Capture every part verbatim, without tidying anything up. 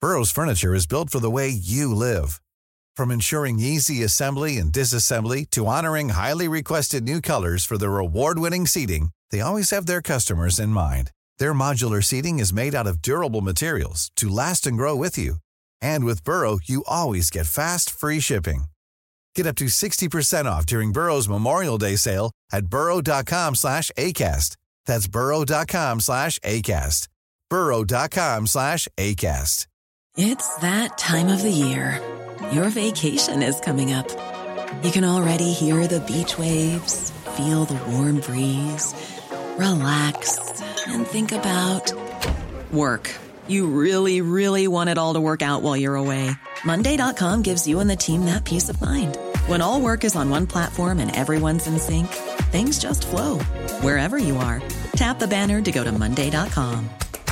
Burrow's furniture is built for the way you live. From ensuring easy assembly and disassembly to honoring highly requested new colors for their award-winning seating, they always have their customers in mind. Their modular seating is made out of durable materials to last and grow with you. And with Burrow, you always get fast, free shipping. Get up to sixty percent off during Burrow's Memorial Day sale at burrow.com slash ACAST. That's burrow.com slash ACAST. burrow.com slash ACAST. It's that time of the year. Your vacation is coming up. You can already hear the beach waves, feel the warm breeze, relax, and think about work. You really, really want it all to work out while you're away. Monday dot com gives you and the team that peace of mind. When all work is on one platform and everyone's in sync, things just flow. Wherever you are, tap the banner to go to Monday dot com.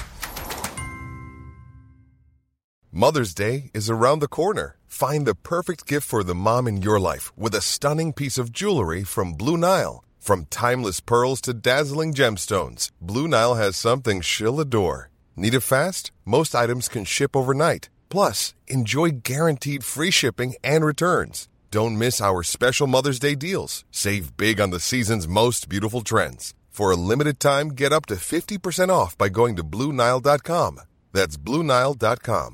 Mother's Day is around the corner. Find the perfect gift for the mom in your life with a stunning piece of jewelry from Blue Nile. From timeless pearls to dazzling gemstones, Blue Nile has something she'll adore. Need it fast? Most items can ship overnight. Plus, enjoy guaranteed free shipping and returns. Don't miss our special Mother's Day deals. Save big on the season's most beautiful trends. For a limited time, get up to fifty percent off by going to Blue Nile dot com. That's Blue Nile dot com.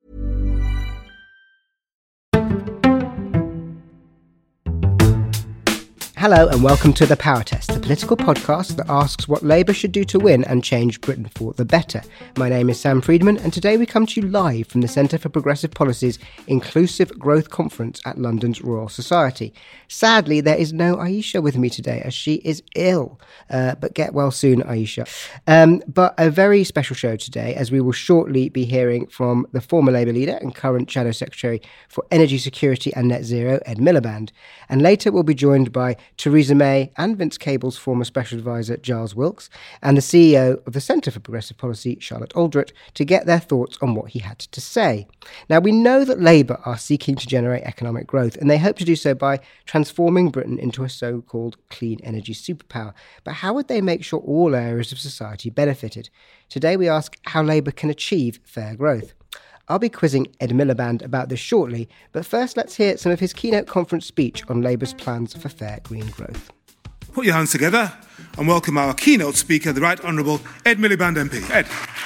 Hello and welcome to The Power Test, the political podcast that asks what Labour should do to win and change Britain for the better. My name is Sam Friedman and today we come to you live from the Centre for Progressive Policy's Inclusive Growth Conference at London's Royal Society. Sadly, there is no Aisha with me today as she is ill, uh, but get well soon, Aisha. Um, but a very special show today as we will shortly be hearing from the former Labour leader and current Shadow Secretary for Energy Security and Net Zero, Ed Miliband. And later we'll be joined by Theresa May and Vince Cable's former Special Advisor Giles Wilkes and the C E O of the Centre for Progressive Policy, Charlotte Aldrett, to get their thoughts on what he had to say. Now, we know that Labour are seeking to generate economic growth and they hope to do so by transforming Britain into a so-called clean energy superpower. But how would they make sure all areas of society benefited? Today we ask how Labour can achieve fair growth. I'll be quizzing Ed Miliband about this shortly, but first let's hear some of his keynote conference speech on Labour's plans for fair green growth. Put your hands together and welcome our keynote speaker, the Right Honourable Ed Miliband M P. Ed.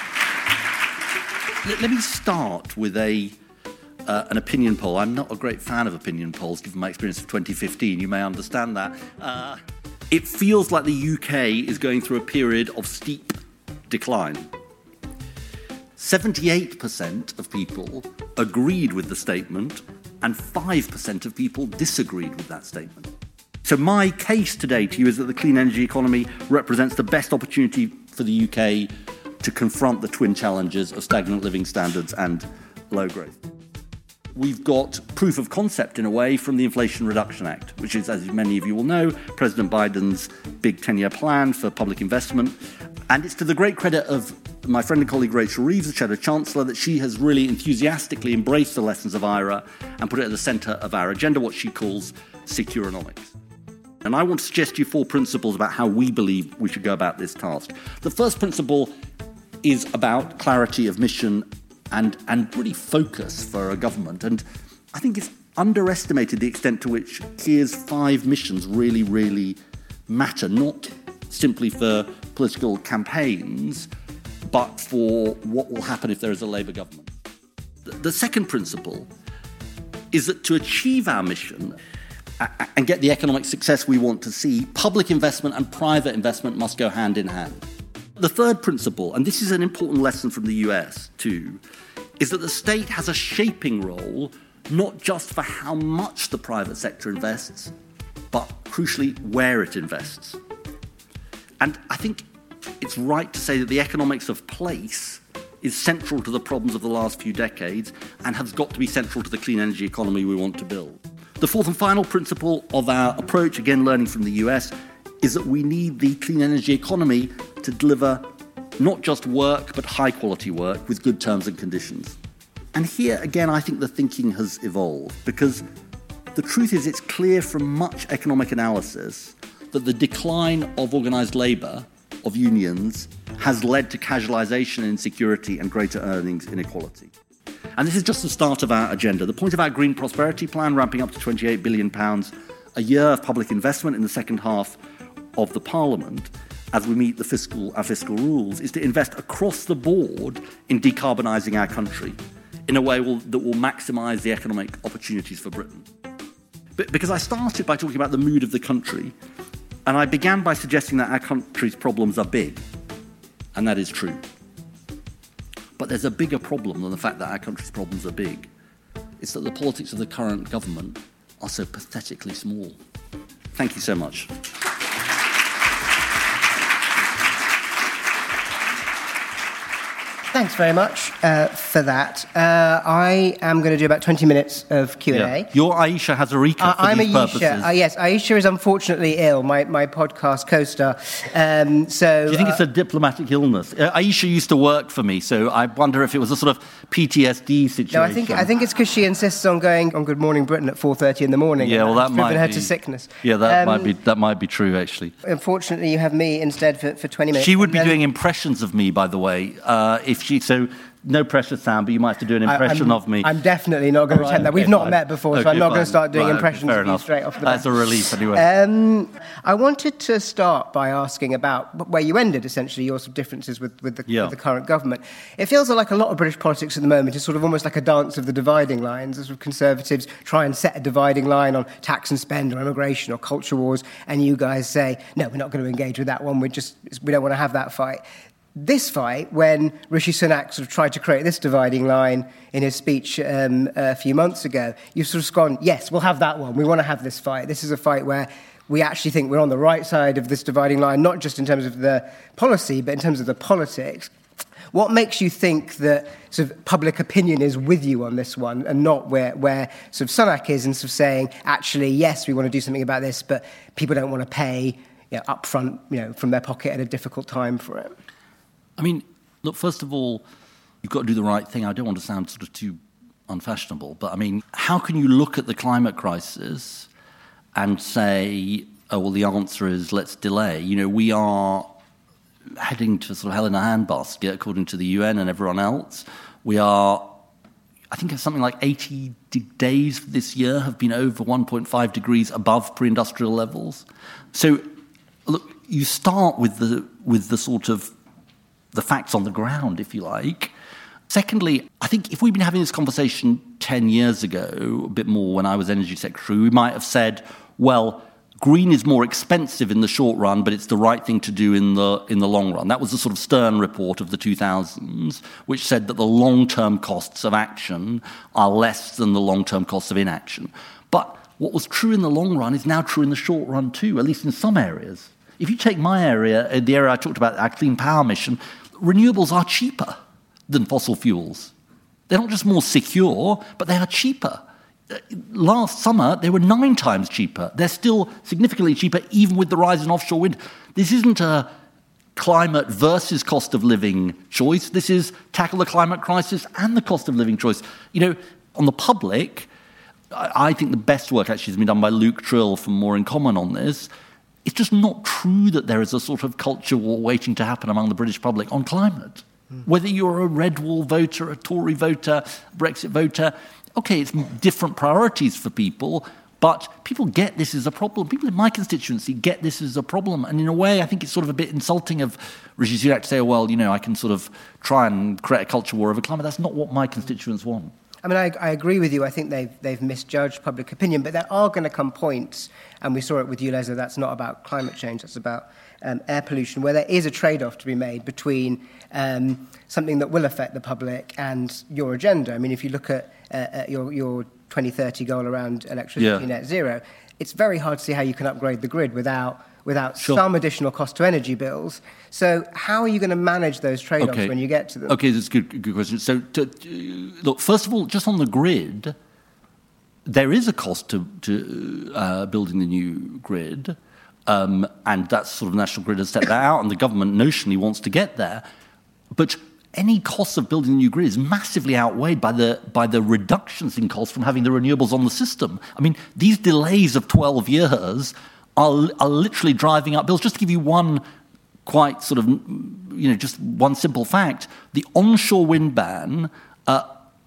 Let, let me start with a uh, an opinion poll. I'm not a great fan of opinion polls, given my experience of twenty fifteen. You may understand that. Uh, it feels like the U K is going through a period of steep decline. seventy-eight percent of people agreed with the statement and five percent of people disagreed with that statement. So my case today to you is that the clean energy economy represents the best opportunity for the U K to confront the twin challenges of stagnant living standards and low growth. We've got proof of concept in a way from the Inflation Reduction Act, which is, as many of you will know, President Biden's big ten-year plan for public investment. And it's to the great credit of my friend and colleague Rachel Reeves, the Shadow Chancellor, that she has really enthusiastically embraced the lessons of I R A and put it at the centre of our agenda, what she calls Securonomics. And I want to suggest to you four principles about how we believe we should go about this task. The first principle is about clarity of mission and, and really focus for a government. And I think it's underestimated the extent to which Keir's five missions really, really matter, not simply for political campaigns, but for what will happen if there is a Labour government. The second principle is that to achieve our mission and get the economic success we want to see, public investment and private investment must go hand in hand. The third principle, and this is an important lesson from the U S too, is that the state has a shaping role, not just for how much the private sector invests, but crucially where it invests. And I think it's right to say that the economics of place is central to the problems of the last few decades and has got to be central to the clean energy economy we want to build. The fourth and final principle of our approach, again learning from the U S, is that we need the clean energy economy to deliver not just work, but high-quality work with good terms and conditions. And here, again, I think the thinking has evolved, because the truth is it's clear from much economic analysis that the decline of organised labour, of unions, has led to casualisation, insecurity and greater earnings inequality. And this is just the start of our agenda. The point of our Green Prosperity Plan, ramping up to twenty-eight billion pounds a year of public investment in the second half of the Parliament, as we meet the fiscal, our fiscal rules, is to invest across the board in decarbonising our country in a way will, that will maximise the economic opportunities for Britain. But because I started by talking about the mood of the country, and I began by suggesting that our country's problems are big, and that is true. But there's a bigger problem than the fact that our country's problems are big. It's that the politics of the current government are so pathetically small. Thank you so much. Thanks very much uh, for that. Uh, I am going to do about twenty minutes of Q and A. Yeah. Your Aisha Hazarika uh, for I'm these Aisha. purposes. Uh, yes, Aisha is unfortunately ill, my, my podcast co-star. Um, so, Do you think uh, it's a diplomatic illness? Uh, Aisha used to work for me, so I wonder if it was a sort of P T S D situation. No, I think I think it's because she insists on going on Good Morning Britain at four thirty in the morning. Yeah, well, that might driven her be, to sickness. Yeah, that um, might be that might be true, actually. Unfortunately, you have me instead for, for twenty minutes. She would be then, doing impressions of me, by the way, uh, if she so. No pressure, Sam, but you might have to do an impression I, of me. I'm definitely not going to right, pretend that. okay, We've not fine. met before, okay, so I'm not fine. going to start doing right, impressions okay, of you enough. straight off the bat. That's a relief, anyway. Um, I wanted to start by asking about where you ended, essentially, your sort of differences with, with, the, yeah. with the current government. It feels like a lot of British politics at the moment is sort of almost like a dance of the dividing lines. As sort of Conservatives try and set a dividing line on tax and spend or immigration or culture wars, and you guys say, no, we're not going to engage with that one. We just we don't want to have that fight. This fight, when Rishi Sunak sort of tried to create this dividing line in his speech um, a few months ago, you've sort of gone, yes, we'll have that one. We want to have this fight. This is a fight where we actually think we're on the right side of this dividing line, not just in terms of the policy, but in terms of the politics. What makes you think that sort of public opinion is with you on this one and not where, where sort of Sunak is and sort of saying, actually, yes, we want to do something about this, but people don't want to pay you know, upfront you know, from their pocket at a difficult time for it? I mean, look, first of all, you've got to do the right thing. I don't want to sound sort of too unfashionable, but I mean, how can you look at the climate crisis and say, oh, well, the answer is let's delay? You know, we are heading to sort of hell in a handbasket, according to the U N and everyone else. We are, I think it's something like eighty days this year have been over one point five degrees above pre-industrial levels. So, look, you start with the with the sort of the facts on the ground, if you like. Secondly, I think if we'd been having this conversation ten years ago, a bit more when I was Energy Secretary, we might have said, well, green is more expensive in the short run, but it's the right thing to do in the in the long run. That was the sort of Stern report of the two thousands, which said that the long-term costs of action are less than the long-term costs of inaction. But what was true in the long run is now true in the short run too, at least in some areas. If you take my area, the area I talked about, our clean power mission, renewables are cheaper than fossil fuels. They're not just more secure, but they are cheaper. Last summer, they were nine times cheaper. They're still significantly cheaper, even with the rise in offshore wind. This isn't a climate versus cost of living choice. This is tackle the climate crisis and the cost of living choice. You know, on the public, I think the best work actually has been done by Luke Trill from More in Common on this. It's just not true that there is a sort of culture war waiting to happen among the British public on climate. Mm. Whether you're a Red Wall voter, a Tory voter, Brexit voter, okay, it's different priorities for people, but people get this as a problem. People in my constituency get this as a problem. And in a way, I think it's sort of a bit insulting of Rishi Sunak to say, oh, well, you know, I can sort of try and create a culture war over climate. That's not what my constituents want. I mean, I, I agree with you. I think they've, they've misjudged public opinion, but there are going to come points, and we saw it with you, Leslie, that's not about climate change, that's about um, air pollution, where there is a trade-off to be made between um, something that will affect the public and your agenda. I mean, if you look at, uh, at your, your twenty thirty goal around electricity yeah. net zero, it's very hard to see how you can upgrade the grid without without sure. some additional cost to energy bills. So how are you going to manage those trade-offs okay. when you get to them? Okay, that's a good, good question. So, to, to, look, first of all, just on the grid, there is a cost to, to uh, building the new grid, um, and that's sort of National Grid has set that out, and the government notionally wants to get there. But any cost of building a new grid is massively outweighed by the by the reductions in cost from having the renewables on the system. I mean, these delays of twelve years are, are literally driving up bills. Just to give you one quite sort of, you know, just one simple fact, the onshore wind ban uh,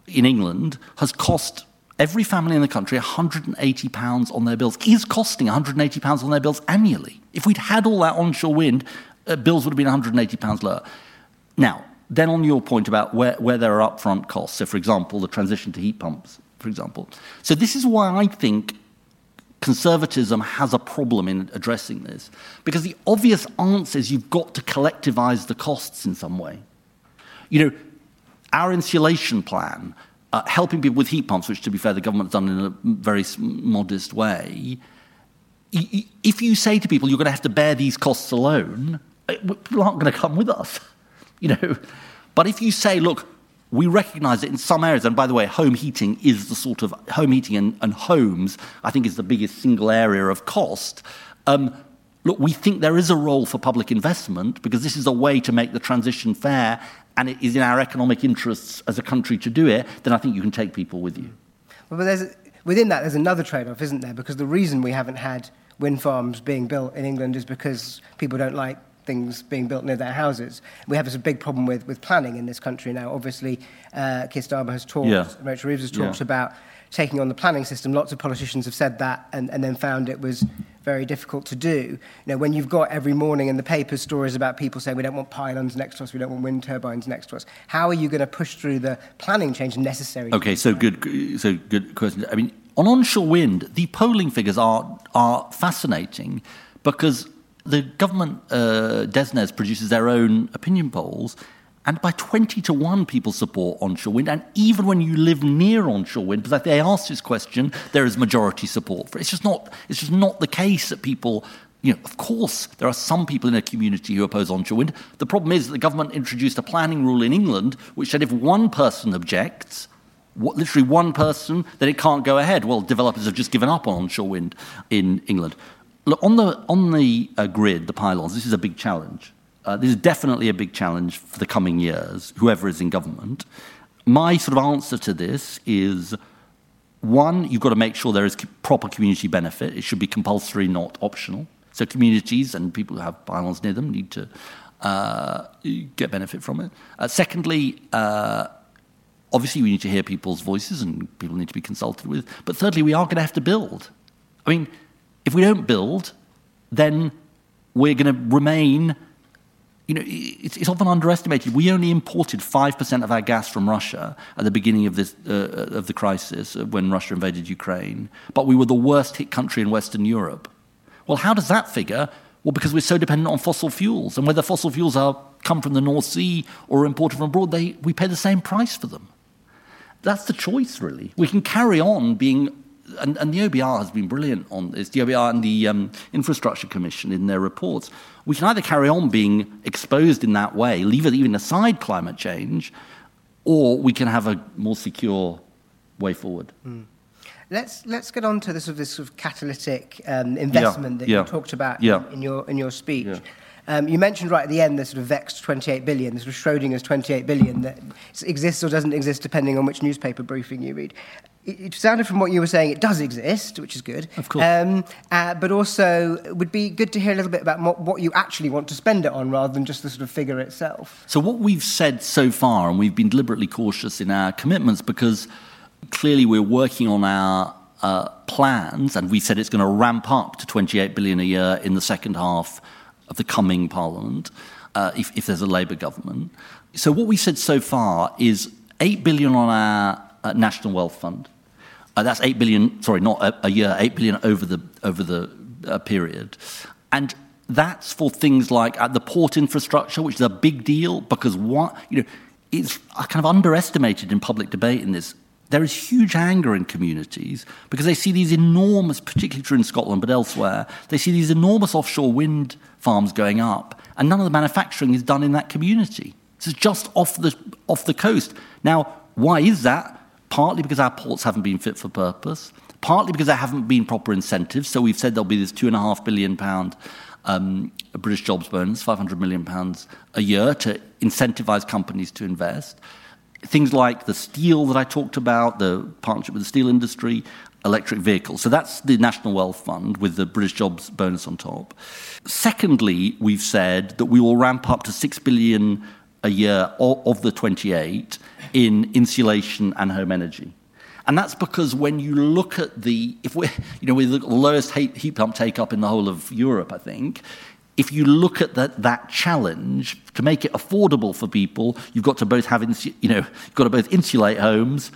in England has cost every family in the country one hundred eighty pounds on their bills, is costing one hundred eighty pounds on their bills annually. If we'd had all that onshore wind, uh, bills would have been one hundred eighty pounds lower. Now, then on your point about where, where there are upfront costs, so for example, the transition to heat pumps, for example. So this is why I think conservatism has a problem in addressing this, because the obvious answer is you've got to collectivise the costs in some way. You know, our insulation plan, uh, helping people with heat pumps, which, to be fair, the government's done in a very modest way, if you say to people you're going to have to bear these costs alone, people aren't going to come with us, you know. But if you say, look, we recognise that in some areas, and by the way, home heating is the sort of, home heating and, and homes, I think, is the biggest single area of cost. Um, look, we think there is a role for public investment because this is a way to make the transition fair, and it is in our economic interests as a country to do it, then I think you can take people with you. Well, but there's, within that, there's another trade-off, isn't there? Because the reason we haven't had wind farms being built in England is because people don't like things being built near their houses. We have this big problem with, with planning in this country now. Obviously, uh, Keir Starmer has talked, yeah. Rachel Reeves has talked yeah. about taking on the planning system. Lots of politicians have said that and, and then found it was very difficult to do. You know, when you've got every morning in the papers stories about people saying we don't want pylons next to us, we don't want wind turbines next to us, how are you going to push through the planning change necessary? Okay, so good, so good question. I mean, on onshore wind, the polling figures are are fascinating because the government, uh, DESNZ, produces their own opinion polls, and by twenty to one people support onshore wind, and even when you live near onshore wind, because they asked this question, there is majority support for it. It's just not, it's just not the case that people, you know, of course, there are some people in a community who oppose onshore wind. The problem is that the government introduced a planning rule in England which said if one person objects, literally one person, then it can't go ahead. Well, developers have just given up on onshore wind in England. Look, on the on the uh, grid, the pylons, this is a big challenge. Uh, this is definitely a big challenge for the coming years, whoever is in government. My sort of answer to this is, one, you've got to make sure there is proper community benefit. It should be compulsory, not optional. So communities and people who have pylons near them need to uh, get benefit from it. Uh, secondly, uh, obviously we need to hear people's voices and people need to be consulted with. But thirdly, we are going to have to build. I mean, if we don't build, then we're going to remain, you know, it's, it's often underestimated. We only imported five percent of our gas from Russia at the beginning of this uh, of the crisis when Russia invaded Ukraine, but we were the worst hit country in Western Europe. Well, how does that figure? Well, because we're so dependent on fossil fuels, and whether fossil fuels are come from the North Sea or imported from abroad, they, we pay the same price for them. That's the choice, really. We can carry on being... And, and the O B R has been brilliant on this, the O B R and the um, Infrastructure Commission in their reports. We can either carry on being exposed in that way, leave it even aside climate change, or we can have a more secure way forward. Mm. Let's let's get on to this, this sort of catalytic um, investment yeah, that yeah, you talked about yeah. in, in your in your speech. Yeah. Um, you mentioned right at the end the sort of vexed twenty-eight billion, the sort of Schrodinger's twenty-eight billion that exists or doesn't exist depending on which newspaper briefing you read. It, it sounded from what you were saying it does exist, which is good. Of course. Um, uh, but also it would be good to hear a little bit about what, what you actually want to spend it on rather than just the sort of figure itself. So what we've said so far, and we've been deliberately cautious in our commitments because clearly we're working on our uh, plans, and we said it's going to ramp up to twenty-eight billion a year in the second half of the coming Parliament, uh, if, if there's a Labour government. So what we said so far is eight billion on our uh, National Wealth Fund. Uh, that's eight billion, sorry, not a, a year, eight billion over the over the uh, period. And that's for things like uh, the port infrastructure, which is a big deal because what, you know, it's kind of underestimated in public debate in this. There is huge anger in communities because they see these enormous, particularly true in Scotland, but elsewhere, they see these enormous offshore wind farms going up, and none of the manufacturing is done in that community. This is just off the off the coast. Now, why is that? Partly because our ports haven't been fit for purpose, partly because there haven't been proper incentives. So we've said there'll be this two and a half billion pound um, British jobs bonus, five hundred million pounds a year to incentivise companies to invest. Things like the steel that I talked about, the partnership with the steel industry, electric vehicles. So that's the National Wealth Fund with the British jobs bonus on top. Secondly, we've said that we will ramp up to six billion a year of, of the twenty-eight in insulation and home energy. And that's because when you look at the, if we're, you know, we're the lowest heat pump take-up in the whole of Europe, I think. If you look at that, that challenge, to make it affordable for people, you've got to both have, insu- you know, you've got to both insulate homes,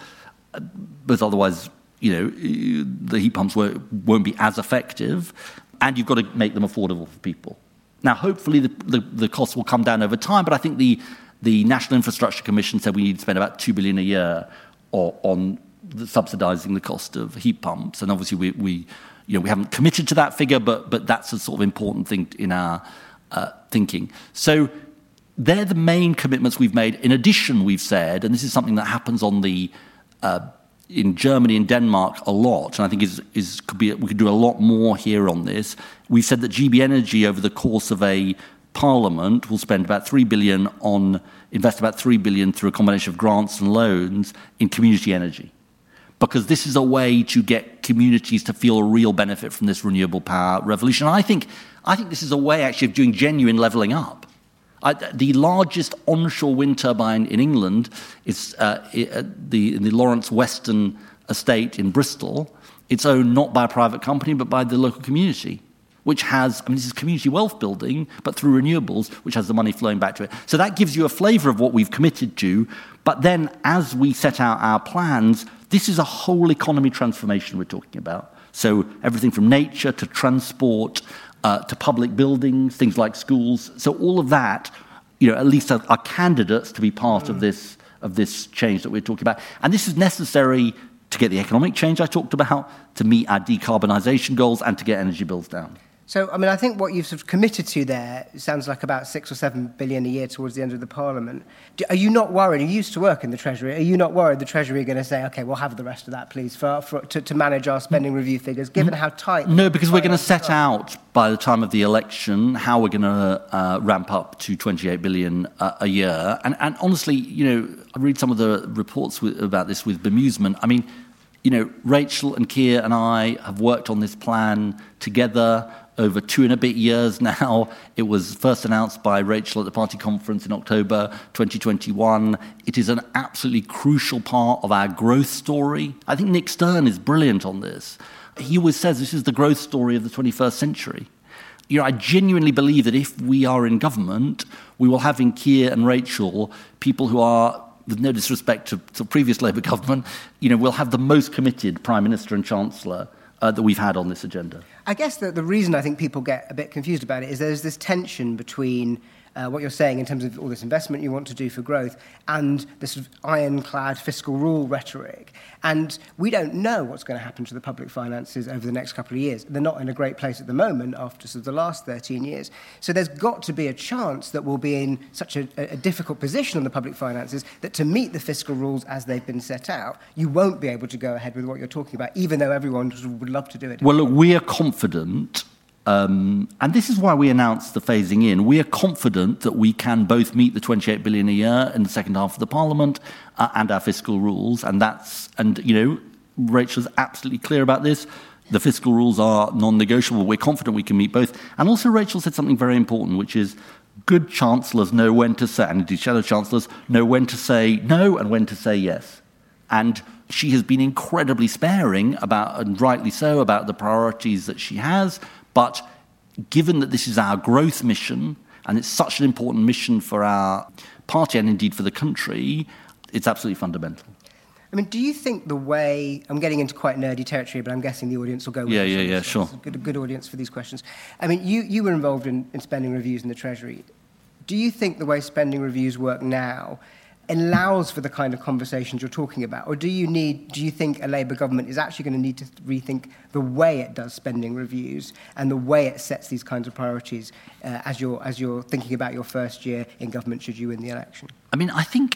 but otherwise, you know, the heat pumps won't, won't be as effective, and you've got to make them affordable for people. Now, hopefully the, the, the costs will come down over time, but I think the, the National Infrastructure Commission said we need to spend about two billion dollars a year or, on the, subsidising the cost of heat pumps, and obviously we, we, you know, we haven't committed to that figure, but but that's a sort of important thing in our uh, thinking. So they're the main commitments we've made. In addition, we've said, and this is something that happens on the uh, in Germany and Denmark a lot, and I think is, is could be we could do a lot more here on this. We've said that G B Energy, over the course of a parliament, will spend about three billion on invest about three billion through a combination of grants and loans in community energy, because this is a way to get communities to feel a real benefit from this renewable power revolution. And I think I think this is a way actually of doing genuine levelling up. I, the largest onshore wind turbine in England is uh, the, the Lawrence Western estate in Bristol. It's owned not by a private company, but by the local community, which has, I mean, this is community wealth building, but through renewables, which has the money flowing back to it. So that gives you a flavour of what we've committed to. But then as we set out our plans, this is a whole economy transformation we're talking about. So everything from nature to transport, Uh, to public buildings, things like schools. So all of that, you know, at least are, are candidates to be part mm. of this of this change that we're talking about. And this is necessary to get the economic change I talked about, to meet our decarbonisation goals, and to get energy bills down. So, I mean, I think what you've sort of committed to there sounds like about six or seven billion a year towards the end of the Parliament. Do, are you not worried? You used to work in the Treasury. Are you not worried the Treasury are going to say, OK, we'll have the rest of that, please, for, for to, to manage our spending review figures, given how tight... No, because we're going to set out, by the time of the election, how we're going to uh, ramp up to twenty-eight billion uh, a year. And, and honestly, you know, I read some of the reports with, about this with bemusement. I mean, you know, Rachel and Keir and I have worked on this plan together over two and a bit years now. It was first announced by Rachel at the party conference in October twenty twenty-one. It is an absolutely crucial part of our growth story. I think Nick Stern is brilliant on this. He always says this is the growth story of the twenty-first century. You know, I genuinely believe that if we are in government, we will have in Keir and Rachel people who are, with no disrespect to, to previous Labour government, you know, we'll have the most committed Prime Minister and Chancellor uh, that we've had on this agenda. I guess the, the reason I think people get a bit confused about it is there's this tension between uh, what you're saying in terms of all this investment you want to do for growth and this sort of ironclad fiscal rule rhetoric. And we don't know what's going to happen to the public finances over the next couple of years. They're not in a great place at the moment after sort of the last thirteen years. So there's got to be a chance that we'll be in such a, a difficult position on the public finances that to meet the fiscal rules as they've been set out, you won't be able to go ahead with what you're talking about, even though everyone would love to do it. Well, look, we are confident, um, and this is why we announced the phasing in. We are confident that we can both meet the twenty-eight billion a year in the second half of the Parliament uh, and our fiscal rules, and that's, and you know, Rachel's absolutely clear about this. The fiscal rules are non-negotiable. We're confident we can meet both. And also Rachel said something very important, which is good chancellors know when to say, and indeed shadow chancellors know when to say no and when to say yes. And she has been incredibly sparing about, and rightly so, about the priorities that she has. But given that this is our growth mission, and it's such an important mission for our party and indeed for the country, it's absolutely fundamental. I mean, do you think the way... I'm getting into quite nerdy territory, but I'm guessing the audience will go with Yeah, this. yeah, yeah, sure. It's a good, good audience for these questions. I mean, you, you were involved in, in spending reviews in the Treasury. Do you think the way spending reviews work now allows for the kind of conversations you're talking about? Or do you need, do you think a Labour government is actually going to need to rethink the way it does spending reviews and the way it sets these kinds of priorities uh, as you're as you're thinking about your first year in government should you win the election? I mean, I think,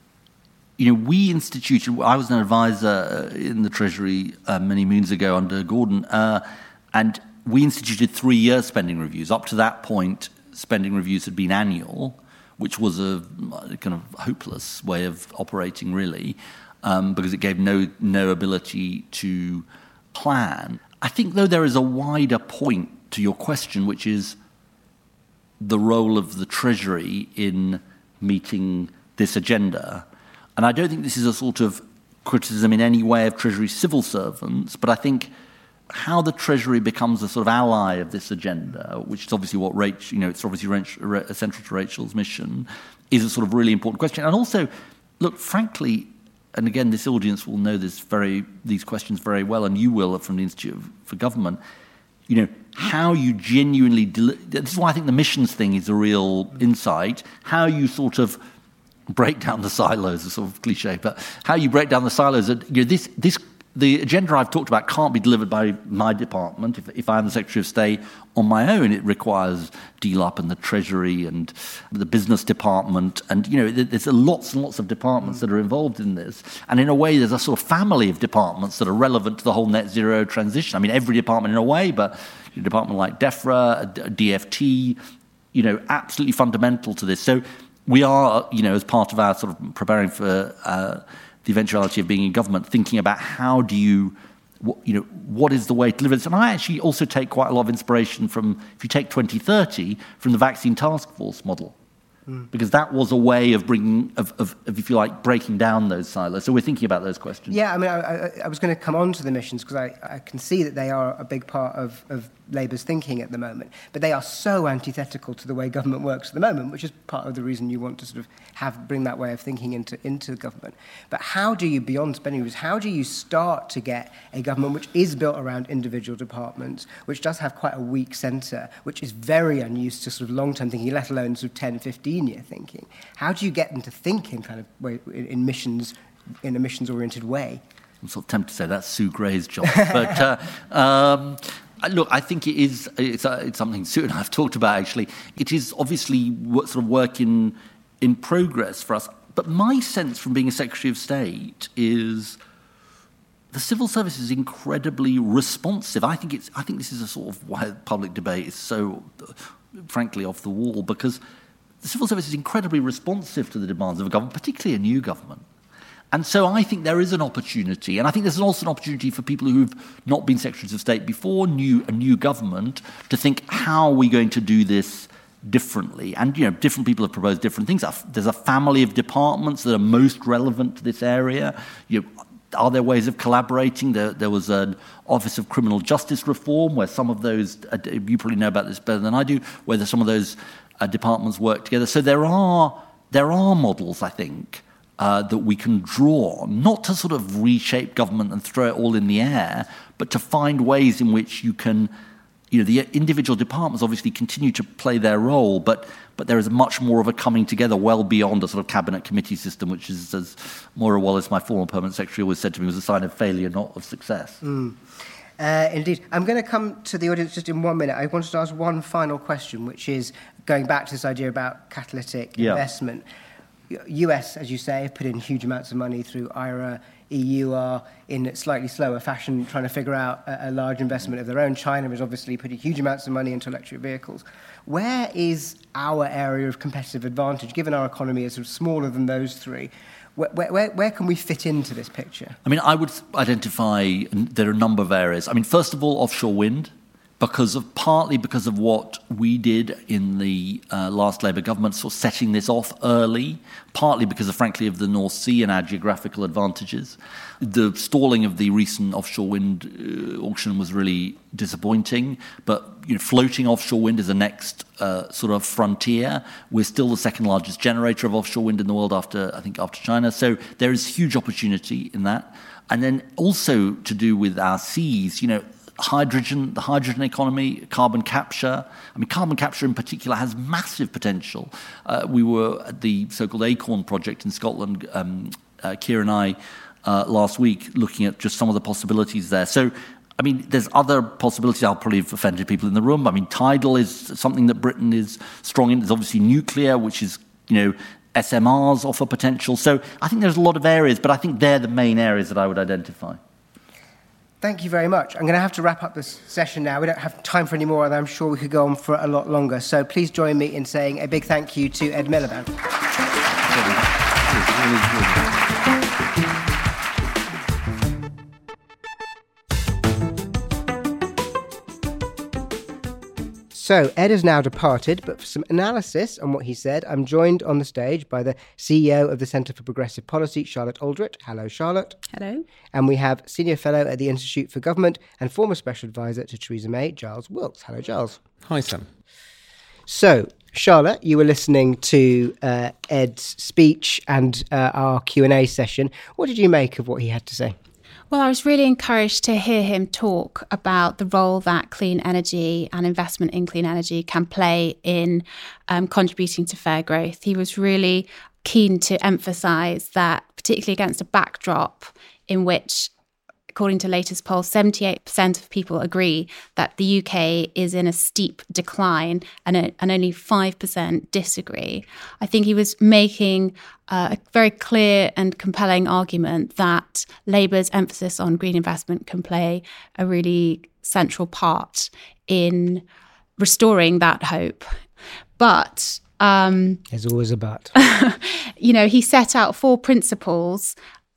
you know, we instituted, I was an advisor in the Treasury uh, many moons ago under Gordon, uh, and we instituted three-year spending reviews. Up to that point, spending reviews had been annual, which was a kind of hopeless way of operating, really, um, because it gave no no ability to plan. I think, though, there is a wider point to your question, which is the role of the Treasury in meeting this agenda. And I don't think this is a sort of criticism in any way of Treasury civil servants, but I think how the Treasury becomes a sort of ally of this agenda, which is obviously what Rachel, you know, it's obviously Rachel, central to Rachel's mission, is a sort of really important question. And also, look, frankly, and again, this audience will know this very these questions very well, and you will from the Institute for Government. You know, how you genuinely deli- this is why I think the missions thing is a real insight. How you sort of break down the silos, a sort of cliche, but how you break down the silos. That, you know, this this. The agenda I've talked about can't be delivered by my department. If, if I'm the Secretary of State on my own, it requires D L U P and the Treasury and the Business Department. And, you know, there's lots and lots of departments that are involved in this. And in a way, there's a sort of family of departments that are relevant to the whole net zero transition. I mean, every department in a way, but a department like DEFRA, D F T, you know, absolutely fundamental to this. So we are, you know, as part of our sort of preparing for Uh, the eventuality of being in government, thinking about how do you, you know, what is the way to deliver this? And I actually also take quite a lot of inspiration from, if you take twenty thirty, from the Vaccine Task Force model, mm. because that was a way of bringing, of, of, of, if you like, breaking down those silos. So we're thinking about those questions. Yeah, I mean, I, I, I was going to come on to the missions because I, I can see that they are a big part of, of Labour's thinking at the moment, but they are so antithetical to the way government works at the moment, which is part of the reason you want to sort of have bring that way of thinking into into government. But how do you, beyond spending rules, how do you start to get a government which is built around individual departments, which does have quite a weak centre, which is very unused to sort of long-term thinking, let alone sort of ten, fifteen-year thinking? How do you get them to think in kind of way, in, in missions, in a missions-oriented way? I'm sort of tempted to say that's Sue Gray's job, but. Uh, um, Look, I think it is. It's, uh, it's something Sue and I have talked about. Actually, it is obviously sort of work in in progress for us. But my sense from being a Secretary of State is the civil service is incredibly responsive. I think it's. I think this is a sort of why public debate is so, uh, frankly, off the wall, because the civil service is incredibly responsive to the demands of a government, particularly a new government. And so I think there is an opportunity, and I think there's also an opportunity for people who've not been Secretaries of State before, new, a new government, to think, how are we going to do this differently? And, you know, different people have proposed different things. There's a family of departments that are most relevant to this area. You know, are there ways of collaborating? There, there was an Office of Criminal Justice Reform where some of those, uh, you probably know about this better than I do, where some of those uh, departments work together. So there are there are models, I think, Uh, that we can draw on, not to sort of reshape government and throw it all in the air, but to find ways in which you can, you know, the individual departments obviously continue to play their role, but but there is much more of a coming together well beyond a sort of cabinet committee system, which is, as Maura Wallace, my former permanent secretary, always said to me, was a sign of failure, not of success. Mm. Uh, indeed. I'm going to come to the audience just in one minute. I wanted to ask one final question, which is going back to this idea about catalytic yeah. investment. U S, as you say, have put in huge amounts of money through I R A. E U are in slightly slower fashion trying to figure out a, a large investment of their own. China is obviously putting huge amounts of money into electric vehicles. Where is our area of competitive advantage, given our economy is sort of smaller than those three? Where, where, where can we fit into this picture? I mean, I would identify there are a number of areas. I mean, first of all, offshore wind. Because of partly because of what we did in the uh, last Labour government, sort of setting this off early, partly because of, frankly, of the North Sea and our geographical advantages. The stalling of the recent offshore wind uh, auction was really disappointing, but you know, floating offshore wind is the next uh, sort of frontier. We're still the second largest generator of offshore wind in the world after, I think, after China. So there is huge opportunity in that. And then also to do with our seas, you know, hydrogen, the hydrogen economy, carbon capture. I mean, carbon capture in particular has massive potential. Uh, we were at the so-called ACORN project in Scotland, um, uh, Keir and I, uh, last week, looking at just some of the possibilities there. So, I mean, there's other possibilities. I'll probably have offended people in the room. I mean, tidal is something that Britain is strong in. There's obviously nuclear, which is, you know, S M Rs offer potential. So I think there's a lot of areas, but I think they're the main areas that I would identify. Thank you very much. I'm going to have to wrap up this session now. We don't have time for any more, although I'm sure we could go on for a lot longer. So please join me in saying a big thank you to Ed Miliband. So, Ed has now departed, but for some analysis on what he said, I'm joined on the stage by the C E O of the Centre for Progressive Policy, Charlotte Aldrich. Hello, Charlotte. Hello. And we have Senior Fellow at the Institute for Government and former Special Advisor to Theresa May, Giles Wilkes. Hello, Giles. Hi, Sam. So, Charlotte, you were listening to uh, Ed's speech and uh, our Q and A session. What did you make of what he had to say? Well, I was really encouraged to hear him talk about the role that clean energy and investment in clean energy can play in um, contributing to fair growth. He was really keen to emphasise that, particularly against a backdrop in which, according to latest polls, seventy-eight percent of people agree that the U K is in a steep decline and, a, and only five percent disagree. I think he was making uh, a very clear and compelling argument that Labour's emphasis on green investment can play a really central part in restoring that hope. But um, there's always a but. You know, he set out four principles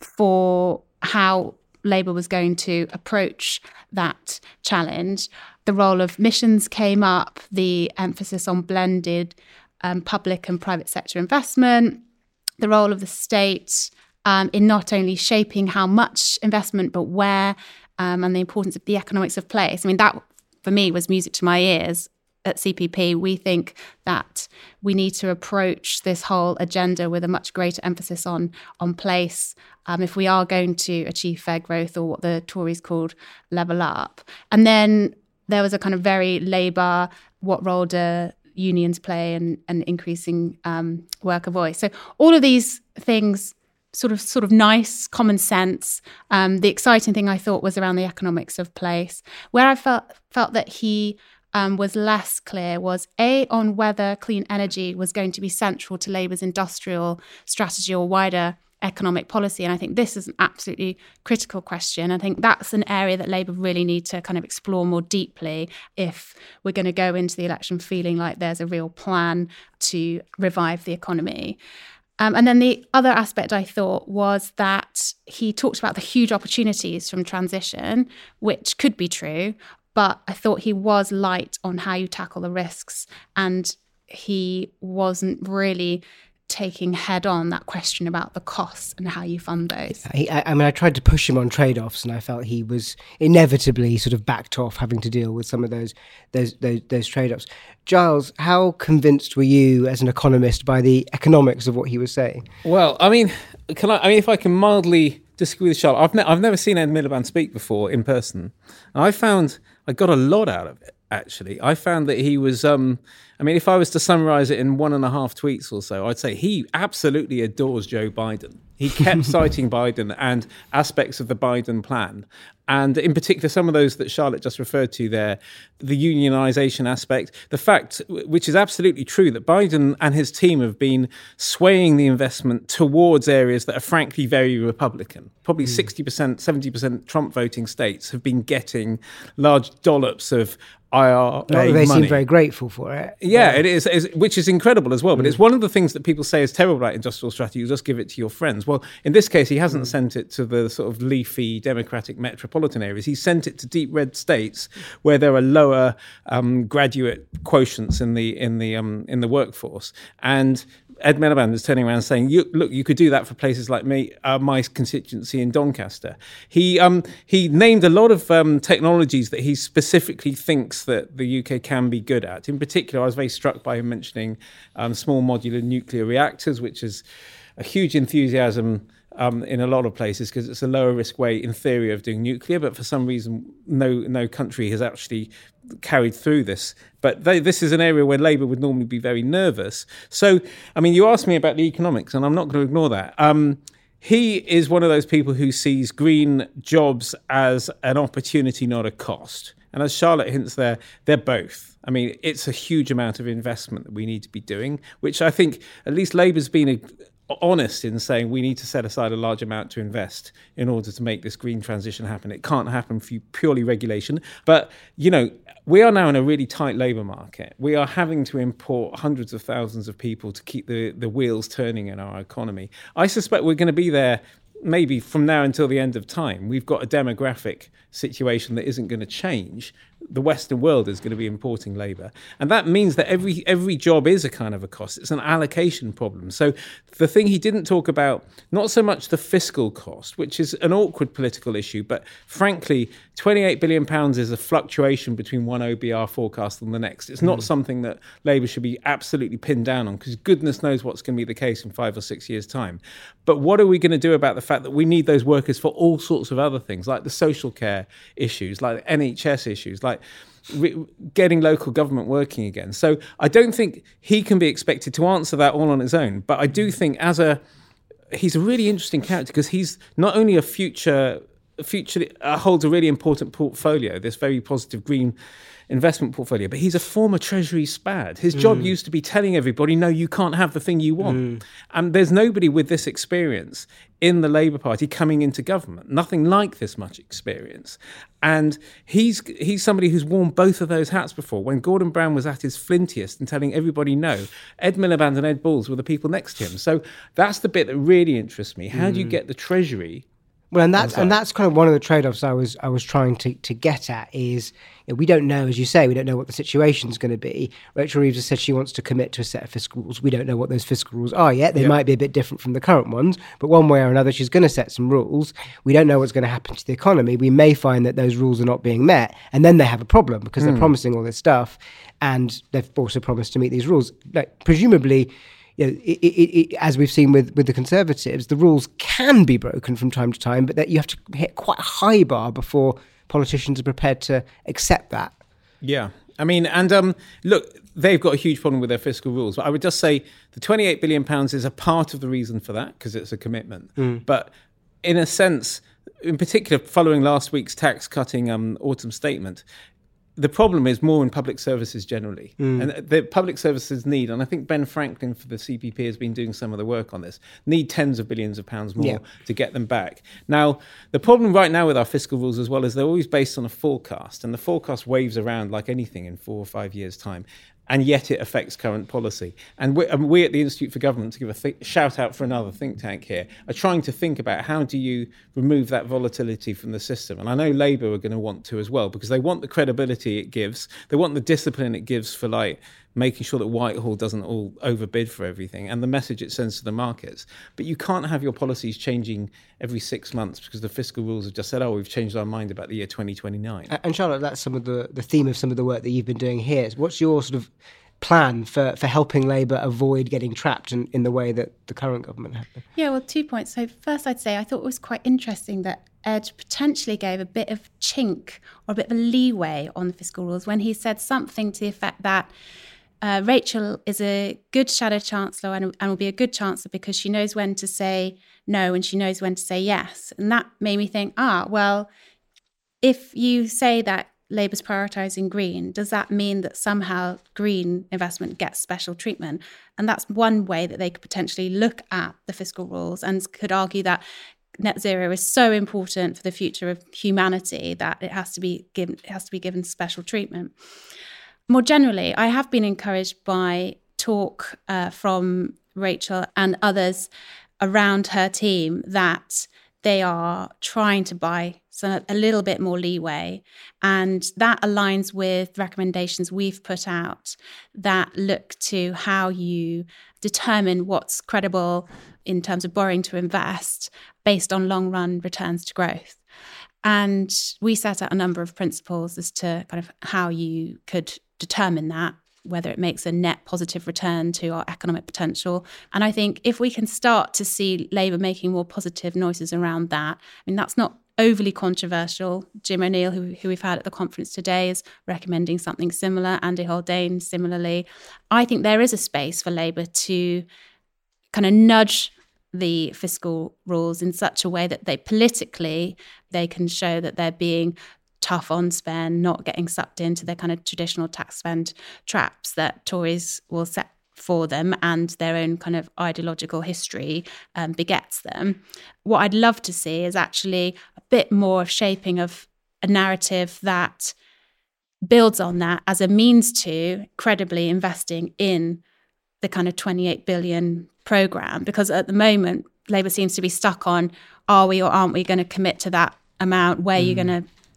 for how Labour was going to approach that challenge. The role of missions came up, the emphasis on blended um, public and private sector investment, the role of the state um, in not only shaping how much investment, but where, um, and the importance of the economics of place. I mean, that for me was music to my ears. At C P P, we think that we need to approach this whole agenda with a much greater emphasis on, on place um, if we are going to achieve fair growth, or what the Tories called level up. And then there was a kind of very Labour, what role do unions play, and, and increasing um, worker voice. So all of these things, sort of sort of nice, common sense. Um, the exciting thing I thought was around the economics of place. Where I felt felt that he Um, was less clear was A, on whether clean energy was going to be central to Labour's industrial strategy or wider economic policy. And I think this is an absolutely critical question. I think that's an area that Labour really need to kind of explore more deeply if we're going to go into the election feeling like there's a real plan to revive the economy. Um, and then the other aspect I thought was that he talked about the huge opportunities from transition, which could be true, but I thought he was light on how you tackle the risks, and he wasn't really taking head on that question about the costs and how you fund those. He, I, I mean, I tried to push him on trade-offs, and I felt he was inevitably sort of backed off having to deal with some of those those those, those trade-offs. Giles, how convinced were you as an economist by the economics of what he was saying? Well, I mean, can I? I mean, if I can mildly disagree with Charlotte, I've, ne- I've never seen Ed Miliband speak before in person, and I found I got a lot out of it. Actually, I found that he was. Um, I mean, if I was to summarise it in one and a half tweets or so, I'd say he absolutely adores Joe Biden. He kept citing Biden and aspects of the Biden plan. And in particular, some of those that Charlotte just referred to there, the unionisation aspect, the fact, which is absolutely true, that Biden and his team have been swaying the investment towards areas that are frankly very Republican. Probably mm. sixty percent, seventy percent Trump voting states have been getting large dollops of I R A money. They money. seem very grateful for it. Yeah, yeah. it is, is, which is incredible as well. But mm. it's one of the things that people say is terrible about industrial strategy. You just give it to your friends. Well, in this case, he hasn't mm. sent it to the sort of leafy Democratic metropolitan areas. He sent it to deep red states where there are lower um, graduate quotients in the in the um, in the workforce. And Ed Miliband is turning around and saying, you, look, you could do that for places like me, uh, my constituency in Doncaster. He um, he named a lot of um, technologies that he specifically thinks that the U K can be good at. In particular, I was very struck by him mentioning um, small modular nuclear reactors, which is a huge enthusiasm um, in a lot of places because it's a lower risk way, in theory, of doing nuclear. But for some reason, no no country has actually carried through this. But they, this is an area where Labour would normally be very nervous. So, I mean, you asked me about the economics, and I'm not going to ignore that. Um, he is one of those people who sees green jobs as an opportunity, not a cost. And as Charlotte hints there, they're both. I mean, it's a huge amount of investment that we need to be doing, which I think at least Labour's been a, honest in saying we need to set aside a large amount to invest in order to make this green transition happen. It can't happen through purely regulation. But, you know, we are now in a really tight labour market. We are having to import hundreds of thousands of people to keep the, the wheels turning in our economy. I suspect we're going to be there maybe from now until the end of time. We've got a demographic situation that isn't going to change. the Western world is going to be importing labour. And that means that every every job is a kind of a cost. It's an allocation problem. So the thing he didn't talk about, not so much the fiscal cost, which is an awkward political issue, but frankly, twenty-eight billion pounds is a fluctuation between one O B R forecast and the next. It's not mm. something that Labour should be absolutely pinned down on, because goodness knows what's going to be the case in five or six years' time. But what are we going to do about the fact that we need those workers for all sorts of other things, like the social care issues, like the N H S issues, like re- getting local government working again? So I don't think he can be expected to answer that all on his own. But I do think as a he's a really interesting character, because he's not only a future future uh, holds a really important portfolio, this very positive green investment portfolio, but he's a former Treasury spad. His job mm. used to be telling everybody, no, you can't have the thing you want. Mm. And there's nobody with this experience in the Labour Party coming into government. Nothing like this much experience. And he's he's somebody who's worn both of those hats before. When Gordon Brown was at his flintiest and telling everybody no, Ed Miliband and Ed Balls were the people next to him. So that's the bit that really interests me. How mm. do you get the Treasury? Well, and that's and that's kind of one of the trade-offs I was I was trying to, to get at is, you know, we don't know, as you say, we don't know what the situation's going to be. Rachel Reeves has said she wants to commit to a set of fiscal rules. We don't know what those fiscal rules are yet. They yep. might be a bit different from the current ones, but one way or another, she's going to set some rules. We don't know what's going to happen to the economy. We may find that those rules are not being met, and then they have a problem because mm. they're promising all this stuff, and they've also promised to meet these rules. Like, presumably, you know, it, it, it, as we've seen with, with the Conservatives, the rules can be broken from time to time, but that you have to hit quite a high bar before politicians are prepared to accept that. Yeah. I mean, and um, look, they've got a huge problem with their fiscal rules. But I would just say the twenty-eight billion pounds is a part of the reason for that, because it's a commitment. Mm. But in a sense, in particular, following last week's tax-cutting um, autumn statement, the problem is more in public services generally. Mm. And the public services need, and I think Ben Franklin for the C P P has been doing some of the work on this, need tens of billions of pounds more yeah. to get them back. Now, the problem right now with our fiscal rules as well is they're always based on a forecast, and the forecast waves around like anything in four or five years' time. And yet it affects current policy. And we, and we at the Institute for Government, to give a th- shout out for another think tank here, are trying to think about how do you remove that volatility from the system. And I know Labour are going to want to as well, because they want the credibility it gives. They want the discipline it gives for like making sure that Whitehall doesn't all overbid for everything, and the message it sends to the markets. But you can't have your policies changing every six months because the fiscal rules have just said, oh, we've changed our mind about the year twenty twenty-nine. And Charlotte, that's some of the, the theme of some of the work that you've been doing here. What's your sort of plan for, for helping Labour avoid getting trapped in, in the way that the current government have been? Yeah, well, two points. So first, I'd say I thought it was quite interesting that Ed potentially gave a bit of chink or a bit of a leeway on the fiscal rules when he said something to the effect that Uh, Rachel is a good shadow chancellor and, and will be a good chancellor because she knows when to say no and she knows when to say yes. And that made me think, ah, well, if you say that Labour's prioritising green, does that mean that somehow green investment gets special treatment? And that's one way that they could potentially look at the fiscal rules and could argue that net zero is so important for the future of humanity that it has to be given, it has to be given special treatment. More generally, I have been encouraged by talk uh, from Rachel and others around her team that they are trying to buy some, a little bit more leeway. And that aligns with recommendations we've put out that look to how you determine what's credible in terms of borrowing to invest based on long-run returns to growth. And we set out a number of principles as to kind of how you could determine that, whether it makes a net positive return to our economic potential. And I think if we can start to see Labour making more positive noises around that, I mean, that's not overly controversial. Jim O'Neill, who, who we've had at the conference today, is recommending something similar. Andy Haldane, similarly. I think there is a space for Labour to kind of nudge the fiscal rules in such a way that they politically, they can show that they're being tough on spend, not getting sucked into their kind of traditional tax spend traps that Tories will set for them and their own kind of ideological history um, begets them. What I'd love to see is actually a bit more shaping of a narrative that builds on that as a means to credibly investing in the kind of twenty-eight billion programme, because at the moment, Labour seems to be stuck on, are we or aren't we going to commit to that amount? Where mm. are you going to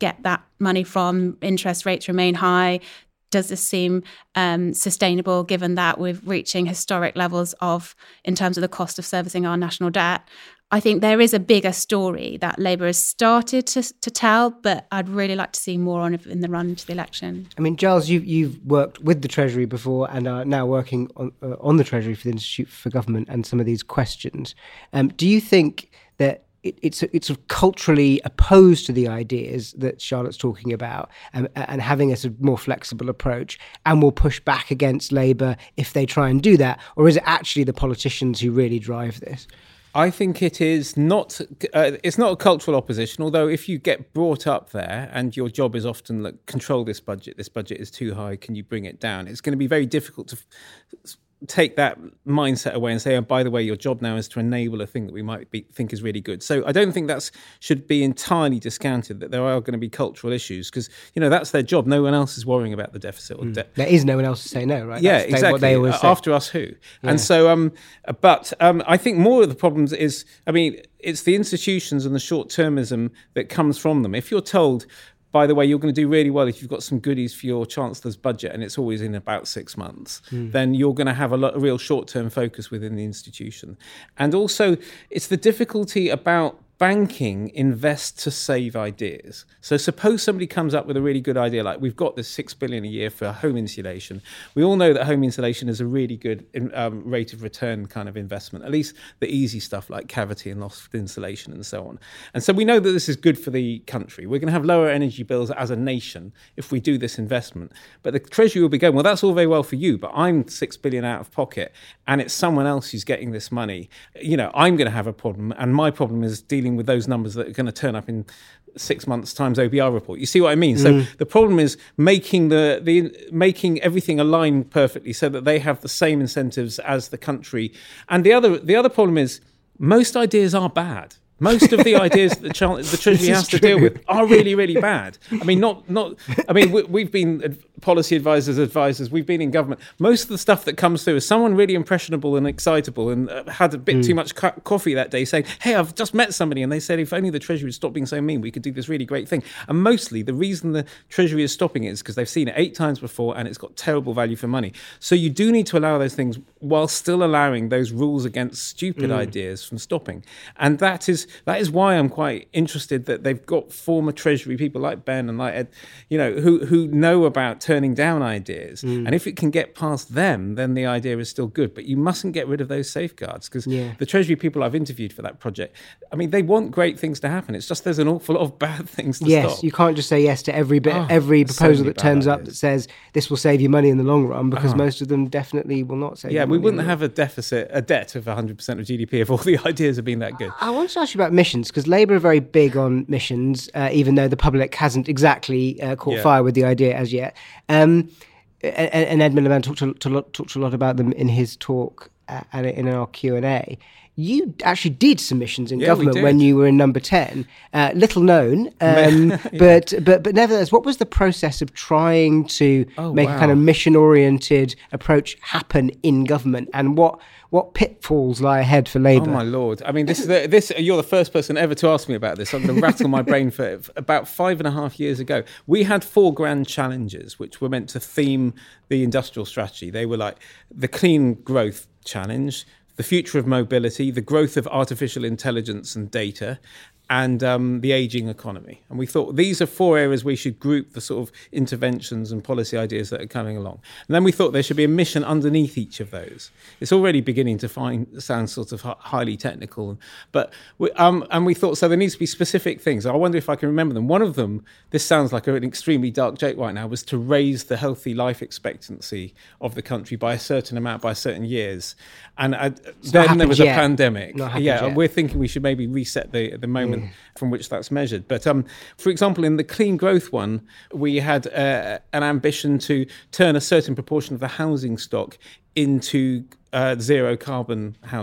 get that money from? Interest rates remain high. Does this seem um, sustainable given that we're reaching historic levels of, in terms of the cost of servicing our national debt? I think there is a bigger story that Labour has started to, to tell, but I'd really like to see more on it in the run to the election. I mean, Giles, you've, you've worked with the Treasury before and are now working on, uh, on the Treasury for the Institute for Government and some of these questions. Um, do you think that it, it's it's sort of culturally opposed to the ideas that Charlotte's talking about, um, and having a sort of more flexible approach, and will push back against Labour if they try and do that? Or is it actually the politicians who really drive this? I think it is not, uh, it's not a cultural opposition, although if you get brought up there and your job is often, like, control this budget, this budget is too high, can you bring it down? It's going to be very difficult to f- take that mindset away and say, oh, by the way, your job now is to enable a thing that we might be, think is really good. So I don't think that should be entirely discounted, that there are going to be cultural issues, because, you know, that's their job. No one else is worrying about the deficit or mm. debt. There is no one else to say no, right? Yeah, that's exactly. What they always say. After us, who? Yeah. And so, um, but um, I think more of the problems is, I mean, it's the institutions and the short-termism that comes from them. If you're told, by the way, you're going to do really well if you've got some goodies for your Chancellor's budget and it's always in about six months, mm. then you're going to have a, lot, a real short-term focus within the institution. And also, it's the difficulty about banking invest to save ideas. So suppose somebody comes up with a really good idea, like we've got this six billion a year for home insulation. We all know that home insulation is a really good um, rate of return kind of investment, at least the easy stuff like cavity and loft insulation and so on. And so we know that this is good for the country. We're going to have lower energy bills as a nation if we do this investment. But the Treasury will be going, well, that's all very well for you, but I'm six billion out of pocket and it's someone else who's getting this money. You know, I'm going to have a problem, and my problem is dealing with those numbers that are going to turn up in six months' times O B R report. You see what I mean? Mm. So the problem is making the the making everything align perfectly so that they have the same incentives as the country. And the other the other problem is most ideas are bad. Most of the ideas that the, Ch- the Treasury has to deal with are really, really bad. I mean, not, not. I mean, we, we've been ad- policy advisors, advisors. We've been in government. Most of the stuff that comes through is someone really impressionable and excitable and uh, had a bit mm. too much co- coffee that day, saying, "Hey, I've just met somebody," and they said, "If only the Treasury would stop being so mean, we could do this really great thing." And mostly, the reason the Treasury is stopping it is because they've seen it eight times before, and it's got terrible value for money. So you do need to allow those things while still allowing those rules against stupid mm. ideas from stopping. And that is. That is why I'm quite interested that they've got former Treasury people like Ben and like Ed, you know, who who know about turning down ideas. Mm. And if it can get past them, then the idea is still good. But you mustn't get rid of those safeguards, because yeah. the Treasury people I've interviewed for that project, I mean, they want great things to happen. It's just there's an awful lot of bad things to yes, stop. You can't just say yes to every bit, oh, every proposal so that turns ideas. up that says this will save you money in the long run, because oh. most of them definitely will not save yeah, you money. Yeah, we wouldn't have a deficit, a debt of one hundred percent of G D P if all the ideas had been that good. I, I want to ask you about missions, because Labour are very big on missions, uh, even though the public hasn't exactly uh, caught yeah. fire with the idea as yet. Um, and, and Ed Miliband talked a, to, talked a lot about them in his talk uh, and in our Q and A. You actually did some missions in yeah, government when you were in number ten. Uh, little known, um, yeah. but but but nevertheless, what was the process of trying to oh, make wow. a kind of mission-oriented approach happen in government, and what what pitfalls lie ahead for Labour? Oh my lord! I mean, this is the, this. You're the first person ever to ask me about this. I'm going to rattle my brain for about five and a half years ago. We had four grand challenges, which were meant to theme the industrial strategy. They were like the clean growth challenge, the future of mobility, the growth of artificial intelligence and data, and um, the ageing economy. And we thought these are four areas we should group the sort of interventions and policy ideas that are coming along. And then we thought there should be a mission underneath each of those. It's already beginning to find sound sort of highly technical, but we, um, and we thought, so there needs to be specific things. I wonder if I can remember them. One of them, this sounds like an extremely dark joke right now, was to raise the healthy life expectancy of the country by a certain amount, by certain years. And uh, then there was yet. a pandemic. Yeah, yet. We're thinking we should maybe reset the, the moment from which that's measured. But um, for example, in the clean growth one, we had uh, an ambition to turn a certain proportion of the housing stock into uh, zero carbon housing.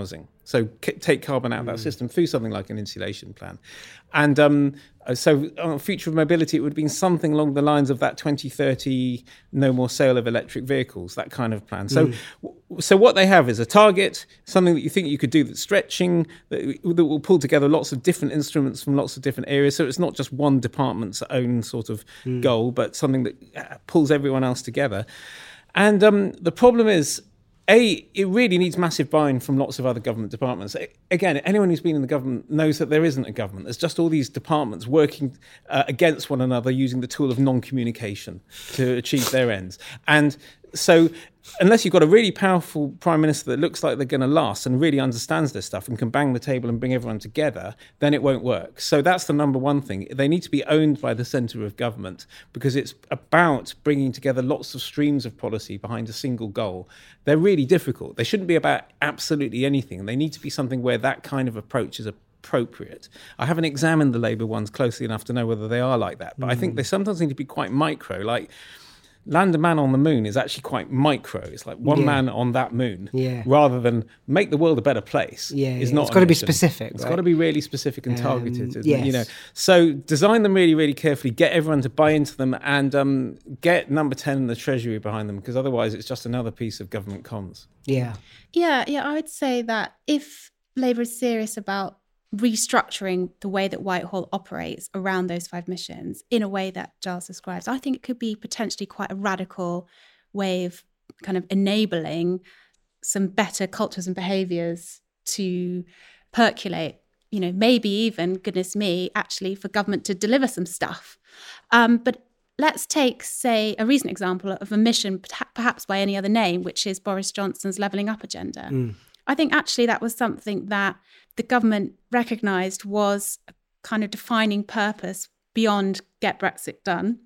So c- take carbon out of that system through something like an insulation plan. And um, so on future of mobility, it would have been something along the lines of that twenty thirty no more sale of electric vehicles, that kind of plan. So, mm. so what they have is a target, something that you think you could do that's stretching, that, that will pull together lots of different instruments from lots of different areas. So it's not just one department's own sort of mm. goal, but something that pulls everyone else together. And um, the problem is, A, it really needs massive buy-in from lots of other government departments. Again, anyone who's been in the government knows that there isn't a government. There's just all these departments working uh, against one another using the tool of non-communication to achieve their ends. And so unless you've got a really powerful prime minister that looks like they're going to last and really understands this stuff and can bang the table and bring everyone together, then it won't work. So that's the number one thing. They need to be owned by the centre of government because it's about bringing together lots of streams of policy behind a single goal. They're really difficult. They shouldn't be about absolutely anything. They need to be something where that kind of approach is appropriate. I haven't examined the Labour ones closely enough to know whether they are like that, but mm. I think they sometimes need to be quite micro, like land a man on the moon is actually quite micro. It's like one yeah. man on that moon, yeah. rather than make the world a better place. Yeah, is yeah. not It's got to be specific. It's right? got to be really specific and targeted. Um, yes. You know, so design them really, really carefully. Get everyone to buy into them, and um, get Number ten and the Treasury behind them, because otherwise, it's just another piece of government comms. Yeah, yeah, yeah. I would say that if Labour is serious about restructuring the way that Whitehall operates around those five missions in a way that Giles describes, I think it could be potentially quite a radical way of kind of enabling some better cultures and behaviours to percolate, you know, maybe even, goodness me, actually for government to deliver some stuff. Um, but let's take, say, a recent example of a mission, perhaps by any other name, which is Boris Johnson's Levelling Up agenda. Mm. I think actually that was something that the government recognised was a kind of defining purpose beyond get Brexit done,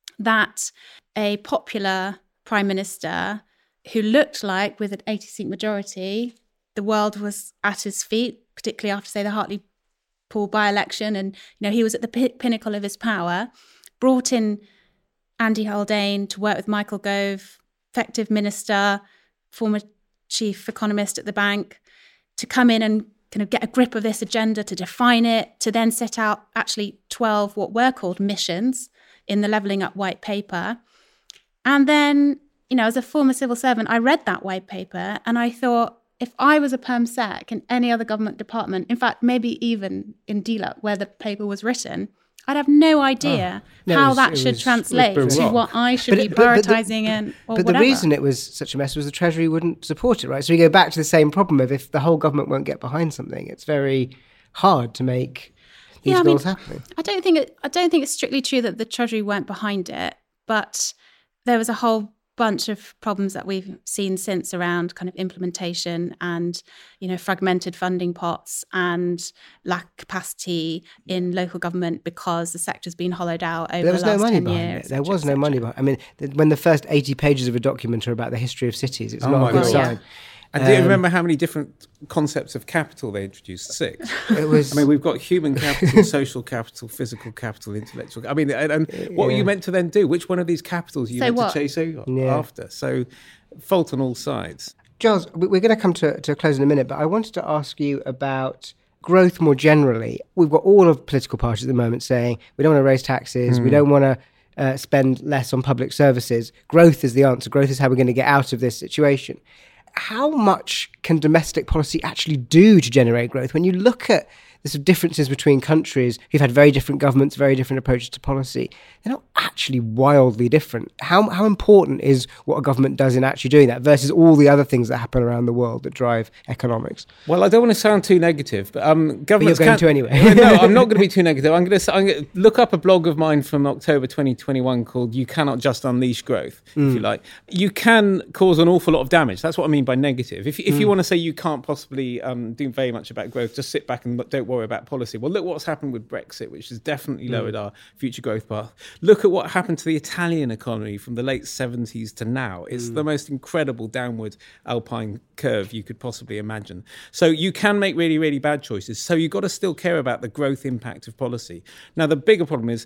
that a popular prime minister who looked like, with an eighty-seat majority, the world was at his feet, particularly after, say, the Hartlepool by-election, and you know he was at the p- pinnacle of his power, brought in Andy Haldane to work with Michael Gove, effective minister, former chief economist at the bank, to come in and kind of get a grip of this agenda, to define it, to then set out actually twelve what were called missions in the Levelling Up white paper. And then, you know, as a former civil servant, I read that white paper and I thought, if I was a perm sec in any other government department, in fact, maybe even in D L U C where the paper was written, I'd have no idea oh. no, how was, that should was, translate to what I should but, be prioritising and or But whatever. the reason it was such a mess was the Treasury wouldn't support it, right? So we go back to the same problem of if the whole government won't get behind something, it's very hard to make these yeah, goals I mean, happen. I don't think it, I don't think it's strictly true that the Treasury weren't behind it, but there was a whole bunch of problems that we've seen since around kind of implementation and, you know, fragmented funding pots and lack of capacity in local government because the sector's been hollowed out over there was the last no money ten behind years. It. There was no money behind it. I mean, th- when the first eighty pages of a document are about the history of cities, it's oh not a good God. sign. Yeah. And do you remember how many different concepts of capital they introduced? Six. It was. I mean, we've got human capital, social capital, physical capital, intellectual. I mean, and, and what yeah. were you meant to then do? Which one of these capitals are you so meant what? to chase yeah. after? So, fault on all sides. Giles, we're going to come to, to a close in a minute, but I wanted to ask you about growth more generally. We've got all of political parties at the moment saying we don't want to raise taxes, mm. we don't want to uh, spend less on public services. Growth is the answer. Growth is how we're going to get out of this situation. How much can domestic policy actually do to generate growth? When you look at the sort of differences between countries who've had very different governments, very different approaches to policy, they're not actually wildly different. How how important is what a government does in actually doing that versus all the other things that happen around the world that drive economics? Well, I don't want to sound too negative, but um, governments but you're going to anyway. No, I'm not going to be too negative. I'm going to, I'm going to look up a blog of mine from October twenty twenty-one called "You Cannot Just Unleash Growth," mm. if you like. You can cause an awful lot of damage. That's what I mean by negative. If if mm. you want to say you can't possibly um, do very much about growth, just sit back and don't worry about policy. Well, look what's happened with Brexit, which has definitely lowered mm. our future growth path. Look at what happened to the Italian economy from the late seventies to now. It's mm. the most incredible downward alpine curve you could possibly imagine. So you can make really, really bad choices. So you've got to still care about the growth impact of policy. Now, the bigger problem is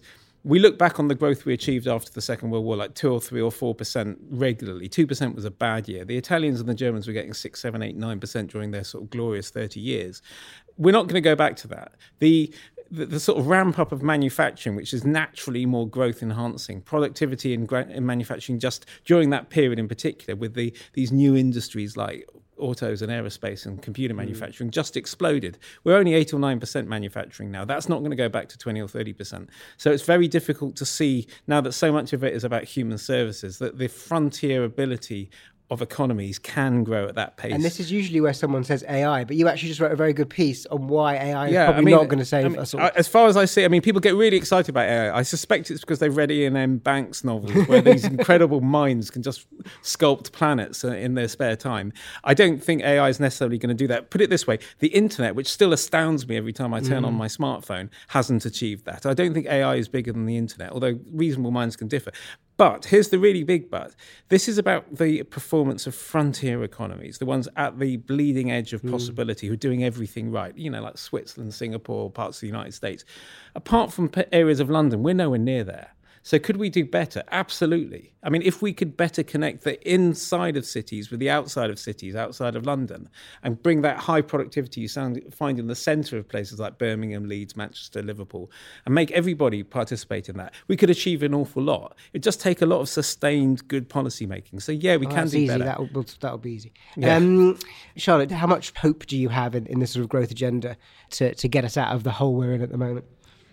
we look back on the growth we achieved after the Second World War, like two or three or four percent regularly. Two percent was a bad year. The Italians and the Germans were getting six, seven, eight, nine percent during their sort of glorious thirty years. We're not going to go back to that. The The, the sort of ramp up of manufacturing, which is naturally more growth enhancing, productivity in, gra- in manufacturing just during that period in particular, with the these new industries like autos and aerospace and computer manufacturing, mm. just exploded. We're only eight or nine percent manufacturing now. That's not going to go back to twenty or thirty percent. So it's very difficult to see now that so much of it is about human services, that the frontier ability of economies can grow at that pace. And this is usually where someone says A I, but you actually just wrote a very good piece on why A I is yeah, probably I mean, not going to save I mean, us all. As far as I see, I mean, people get really excited about A I. I suspect it's because they've read Ian M. Banks novels where these incredible minds can just sculpt planets in their spare time. I don't think A I is necessarily going to do that. Put it this way, the internet, which still astounds me every time I turn mm. on my smartphone, hasn't achieved that. I don't think A I is bigger than the internet, although reasonable minds can differ. But here's the really big but. This is about the performance of frontier economies, the ones at the bleeding edge of possibility, mm. who are doing everything right, you know, like Switzerland, Singapore, parts of the United States. Apart from areas of London, we're nowhere near there. So could we do better? Absolutely. I mean, if we could better connect the inside of cities with the outside of cities, outside of London, and bring that high productivity you sound, find in the centre of places like Birmingham, Leeds, Manchester, Liverpool, and make everybody participate in that, we could achieve an awful lot. It'd just take a lot of sustained, good policy making. So, yeah, we oh, can do easy. better. That'll, that'll be easy. Yeah. Um, Charlotte, how much hope do you have in, in this sort of growth agenda to, to get us out of the hole we're in at the moment?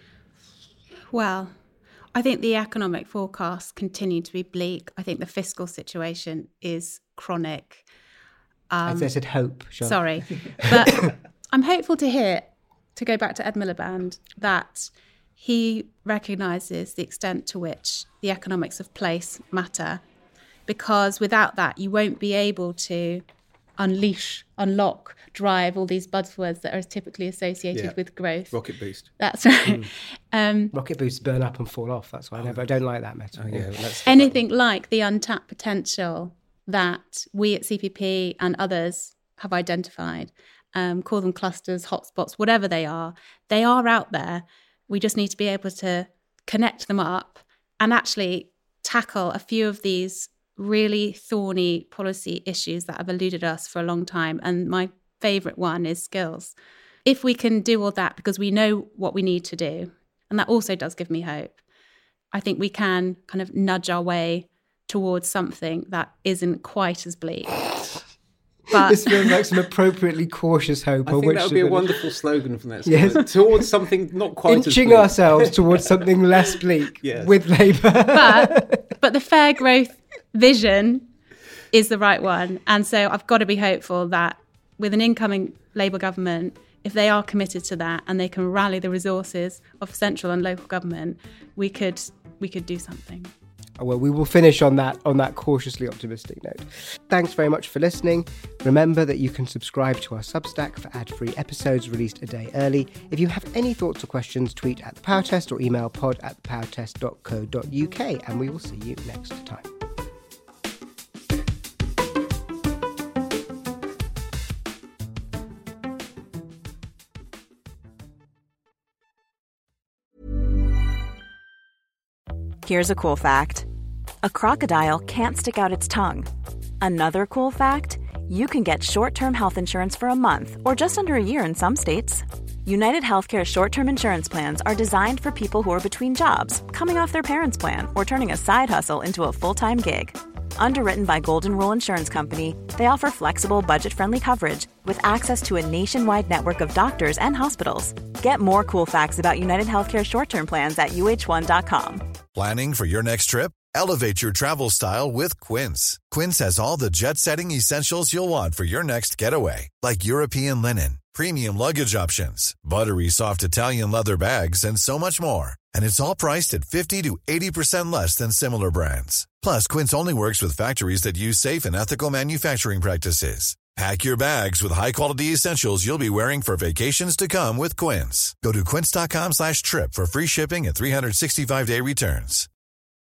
Well, I think the economic forecasts continue to be bleak. I think the fiscal situation is chronic. Um, As I said, hope. Charlotte. Sorry. But I'm hopeful to hear, to go back to Ed Miliband, that he recognises the extent to which the economics of place matter, because without that, you won't be able to unleash, unlock, drive all these buzzwords that are typically associated yeah. with growth. Rocket boost. That's right. Mm. Um, Rocket boosts burn up and fall off. That's why I, never, I don't like that metaphor. Oh, yeah, let's anything like the untapped potential that we at C P P and others have identified, um, call them clusters, hotspots, whatever they are, they are out there. We just need to be able to connect them up and actually tackle a few of these really thorny policy issues that have eluded us for a long time. And my favourite one is skills. If we can do all that because we know what we need to do, and that also does give me hope, I think we can kind of nudge our way towards something that isn't quite as bleak. But this feels like some appropriately cautious hope. I think which that would be a wonderful slogan from that. Yes. Towards something not quite Inching as bleak. ourselves towards something less bleak Yes. with Labour. but, but the fair growth vision is the right one. And so I've got to be hopeful that with an incoming Labour government, if they are committed to that and they can rally the resources of central and local government, we could we could do something. Well, we will finish on that on that cautiously optimistic note. Thanks very much for listening. Remember that you can subscribe to our Substack for ad-free episodes released a day early. If you have any thoughts or questions, tweet at The Power Test or email pod at the power test dot co dot uk, and we will see you next time. Here's a cool fact. A crocodile can't stick out its tongue. Another cool fact, you can get short-term health insurance for a month or just under a year in some states. United Healthcare short-term insurance plans are designed for people who are between jobs, coming off their parents' plan, or turning a side hustle into a full-time gig. Underwritten by Golden Rule Insurance Company, they offer flexible, budget-friendly coverage with access to a nationwide network of doctors and hospitals. Get more cool facts about United Healthcare short-term plans at U H one dot com. Planning for your next trip? Elevate your travel style with Quince. Quince has all the jet-setting essentials you'll want for your next getaway, like European linen, premium luggage options, buttery soft Italian leather bags, and so much more. And it's all priced at fifty to eighty percent less than similar brands. Plus, Quince only works with factories that use safe and ethical manufacturing practices. Pack your bags with high-quality essentials you'll be wearing for vacations to come with Quince. Go to quince dot com slash trip for free shipping and three sixty-five day returns.